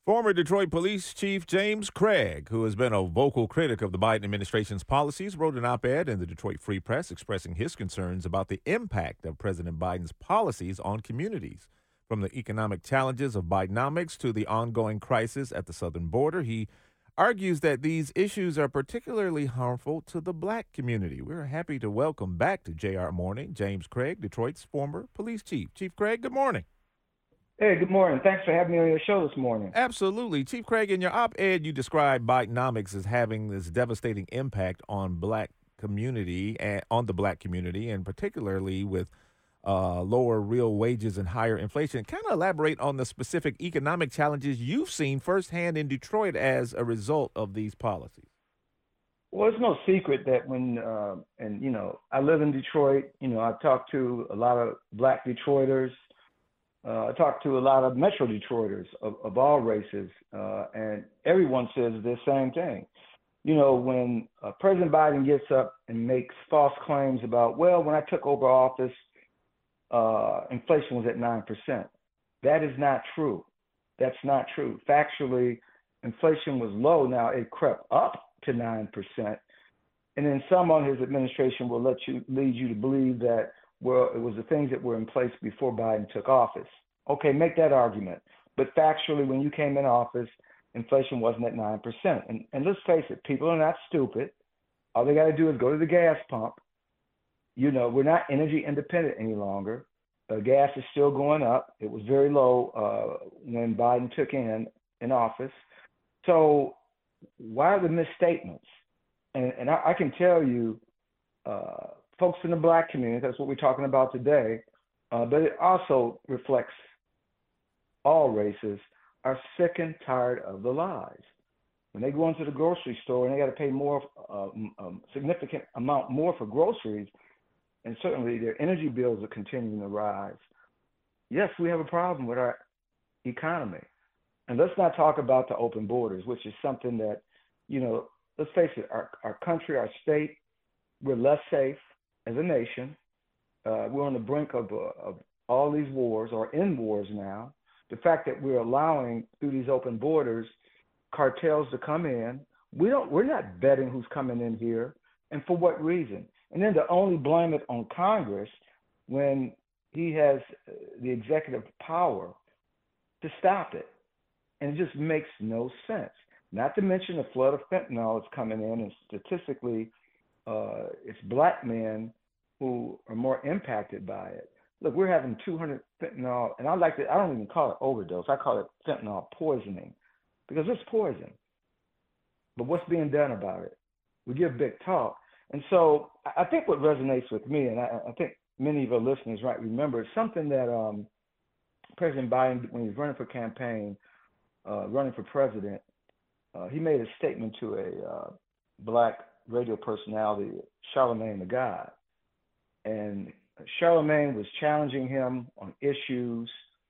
Former Detroit Police Chief James Craig, who has been a vocal critic of the Biden administration's policies, wrote an op-ed in the Detroit Free Press expressing his concerns about the impact of President Biden's policies on communities. From the economic challenges of Bidenomics to the ongoing crisis at the southern border, he argues that these issues are particularly harmful to the black community. We're happy to welcome back to JR Morning James Craig, Detroit's former police chief. Chief Craig, good morning. Hey, good morning. Thanks for having me on your show this morning. Absolutely. Chief Craig, in your op-ed, you described Bidenomics as having this devastating impact on black community and on the black community, and particularly with lower real wages and higher inflation. Kind of elaborate on the specific economic challenges you've seen firsthand in Detroit as a result of these policies. Well, it's no secret that I live in Detroit. I talk to a lot of black Detroiters. I talk to a lot of Metro Detroiters of all races, and everyone says the same thing. When President Biden gets up and makes false claims about, well, when I took over office, inflation was at 9%. That is not true. That's not true. Factually, inflation was low. Now it crept up to 9%. And then some on his administration will lead you to believe that, well, it was the things that were in place before Biden took office. Okay, make that argument. But factually, when you came in office, inflation wasn't at 9%. And let's face it, people are not stupid. All they got to do is go to the gas pump. We're not energy independent any longer. Gas is still going up. It was very low when Biden took in office. So why are the misstatements? And I can tell you, folks in the black community, that's what we're talking about today, but it also reflects all races, are sick and tired of the lies. When they go into the grocery store and they got to pay more, significant amount more for groceries, and certainly their energy bills are continuing to rise. Yes, we have a problem with our economy. And let's not talk about the open borders, which is something that, let's face it, our country, our state, we're less safe as a nation. We're on the brink of all these wars, or in wars now. The fact that we're allowing, through these open borders, cartels to come in. We're not betting who's coming in here and for what reason. And then to only blame it on Congress when he has the executive power to stop it. And it just makes no sense. Not to mention the flood of fentanyl that's coming in, and statistically, it's black men who are more impacted by it. Look, we're having 200 fentanyl, and I don't even call it overdose. I call it fentanyl poisoning because it's poison. But what's being done about it? We give big talk. And so I think what resonates with me, and I think many of our listeners might remember, is something that President Biden, when he was running for campaign, running for president, he made a statement to a black radio personality, Charlamagne tha God. And Charlamagne was challenging him on issues,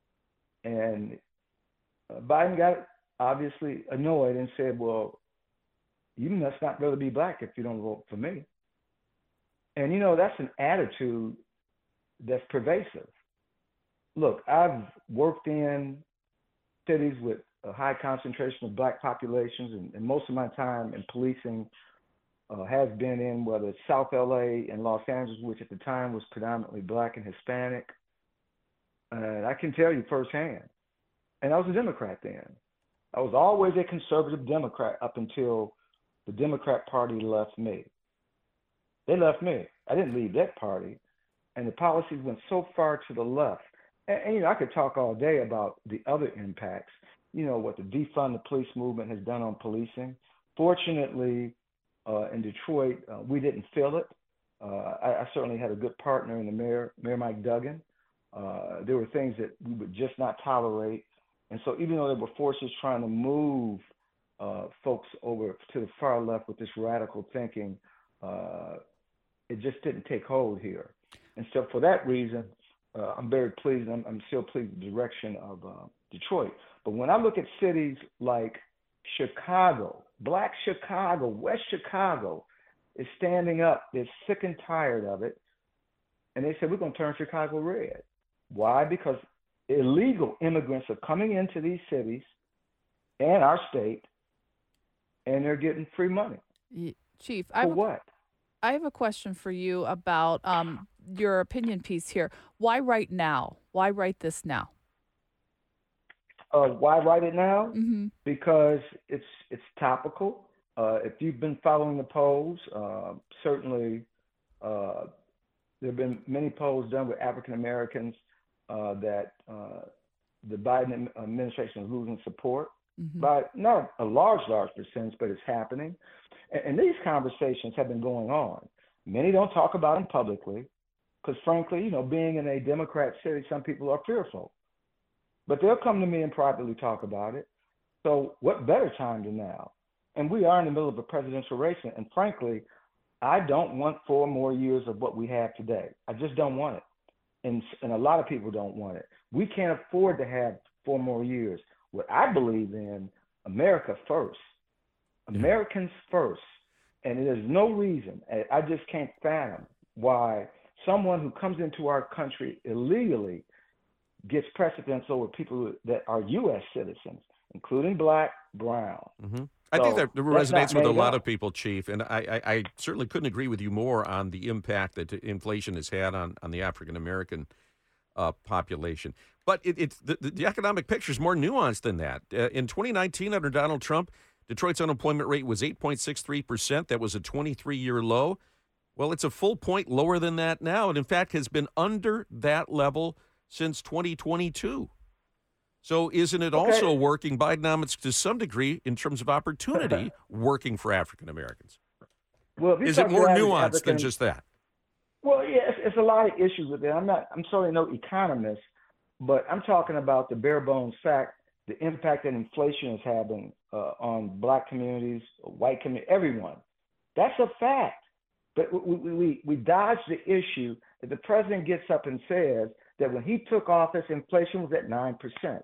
and Biden got obviously annoyed and said, well, you must not really be black if you don't vote for me. And, that's an attitude that's pervasive. Look, I've worked in cities with a high concentration of black populations, and most of my time in policing has been in whether it's South LA and Los Angeles, which at the time was predominantly black and Hispanic. And I can tell you firsthand, and I was a Democrat then. I was always a conservative Democrat up until the Democrat Party left me. They left me. I didn't leave that party. And the policies went so far to the left. And I could talk all day about the other impacts, what the defund the police movement has done on policing. Fortunately, in Detroit, we didn't feel it. I certainly had a good partner in the mayor, Mayor Mike Duggan. There were things that we would just not tolerate. And so even though there were forces trying to move folks over to the far left with this radical thinking, it just didn't take hold here. And so for that reason, I'm very pleased. I'm still pleased with the direction of Detroit. But when I look at cities like Chicago, Black Chicago, West Chicago is standing up. They're sick and tired of it. And they said, we're going to turn Chicago red. Why? Because illegal immigrants are coming into these cities. and our state, and they're getting free money. Chief, For what? I have a question for you about your opinion piece here. Why right now? Why write this now? Why write it now? Mm-hmm. Because it's topical. If you've been following the polls, certainly there have been many polls done with African Americans that the Biden administration is losing support Mm-hmm. by not a large percentage, but it's happening. And these conversations have been going on. Many don't talk about them publicly because, frankly, being in a Democrat city, some people are fearful. But they'll come to me and privately talk about it. So what better time than now? And we are in the middle of a presidential race. And frankly, I don't want 4 more years of what we have today. I just don't want it. And a lot of people don't want it. We can't afford to have 4 more years. What I believe in, America first. Americans first. And there's no reason, I just can't fathom why someone who comes into our country illegally gets precedence over people that are U.S. citizens, including black, brown. Mm-hmm. I think that resonates with a lot of people, Chief, and I certainly couldn't agree with you more on the impact that inflation has had on the African-American population. But the economic picture is more nuanced than that. In 2019, under Donald Trump, Detroit's unemployment rate was 8.63%. That was a 23-year low. Well, it's a full point lower than that now, and in fact has been under that level since 2022. So isn't it also working, Bidenomics, to some degree, in terms of opportunity, working for African Americans? Well, is it more nuanced than just that? Well, yeah, it's a lot of issues with it. I'm certainly no economist, but I'm talking about the bare bones fact, the impact that inflation is having on black communities, white community, everyone. That's a fact. But we dodge the issue that the president gets up and says that when he took office, inflation was at 9%.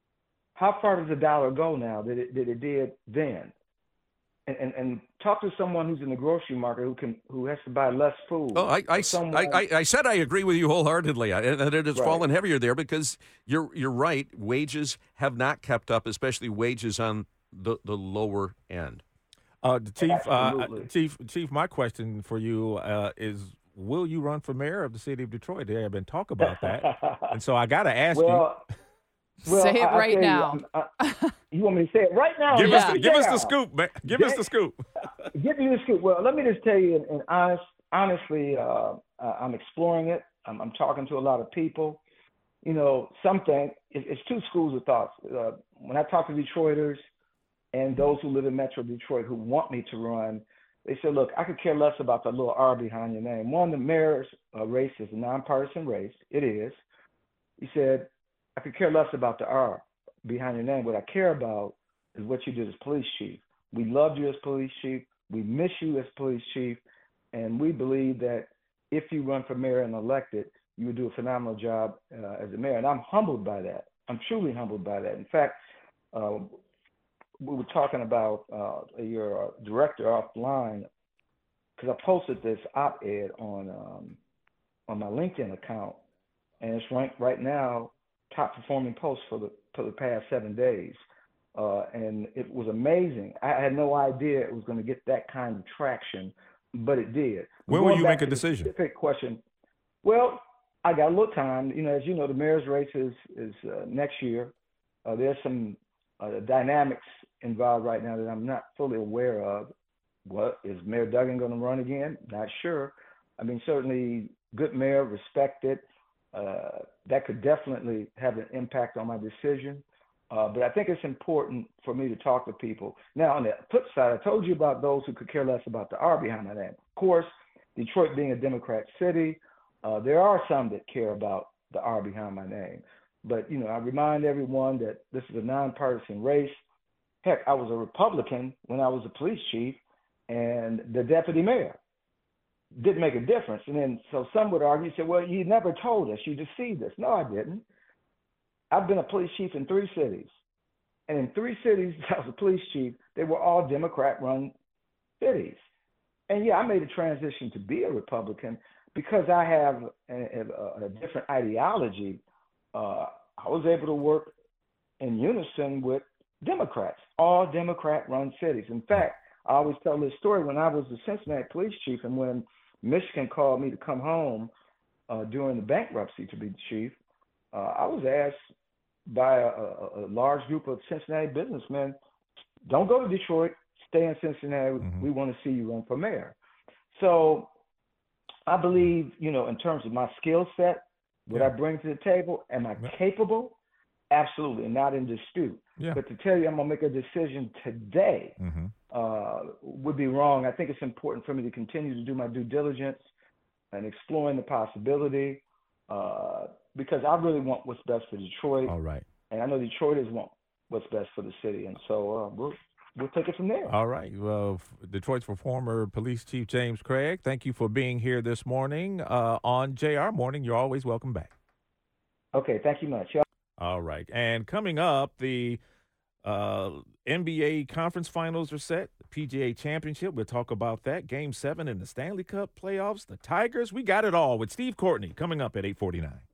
How far does the dollar go now that it did then? And talk to someone who's in the grocery market who has to buy less food. Oh, I said I agree with you wholeheartedly, and it has fallen heavier there because you're right. Wages have not kept up, especially wages on the lower end. Chief, my question for you is: will you run for mayor of the city of Detroit? There have been talk about that, and so I got to ask you. Well, say it right now. You want me to say it right now? Give us the scoop, man. Give us the scoop. Give me the scoop. Well, let me just tell you, and honestly, I'm exploring it. I'm talking to a lot of people. It's 2 schools of thoughts. When I talk to Detroiters and those who live in Metro Detroit who want me to run, they say, look, I could care less about the little R behind your name. One, the mayor's race is a nonpartisan race. It is. He said, I could care less about the R behind your name. What I care about is what you did as police chief. We loved you as police chief. We miss you as police chief. And we believe that if you run for mayor and elected, you would do a phenomenal job as a mayor. And I'm humbled by that. I'm truly humbled by that. In fact, we were talking about your director offline because I posted this op-ed on my LinkedIn account, and it's ranked right now top performing post for the past 7 days. And it was amazing. I had no idea it was going to get that kind of traction, but it did. When will you make a decision? Specific question. Well, I got a little time. As you know, the mayor's race is next year. There's some dynamics involved right now that I'm not fully aware of. What is Mayor Duggan going to run again? Not sure. I mean, certainly good mayor, respected. That could definitely have an impact on my decision. But I think it's important for me to talk to people. Now, on the flip side, I told you about those who could care less about the R behind my name. Of course, Detroit being a Democrat city, there are some that care about the R behind my name. But, I remind everyone that this is a nonpartisan race. Heck, I was a Republican when I was a police chief and the deputy mayor. Didn't make a difference. And then, so some would argue, say, well, you never told us, you deceived us. No, I didn't. I've been a police chief in 3 cities. And in 3 cities, I was a police chief, they were all Democrat-run cities. And yeah, I made a transition to be a Republican because I have a different ideology. I was able to work in unison with Democrats, all Democrat-run cities. In fact, I always tell this story when I was the Cincinnati police chief and when Michigan called me to come home during the bankruptcy to be the chief, I was asked by a large group of Cincinnati businessmen, don't go to Detroit, stay in Cincinnati. We want to see you run for mayor. So I believe, in terms of my skill set, what I bring to the table, am I capable? Absolutely, and not in dispute. Yeah. But to tell you I'm going to make a decision today would be wrong. I think it's important for me to continue to do my due diligence and exploring the possibility because I really want what's best for Detroit. All right. And I know Detroiters want what's best for the city. And so we'll take it from there. All right. Well, Detroit's former police chief James Craig, thank you for being here this morning on JR Morning. You're always welcome back. Okay. Thank you much. All right. And coming up, the NBA conference finals are set. The PGA Championship, we'll talk about that. Game 7 in the Stanley Cup playoffs, the Tigers. We got it all with Steve Courtney coming up at 8:49.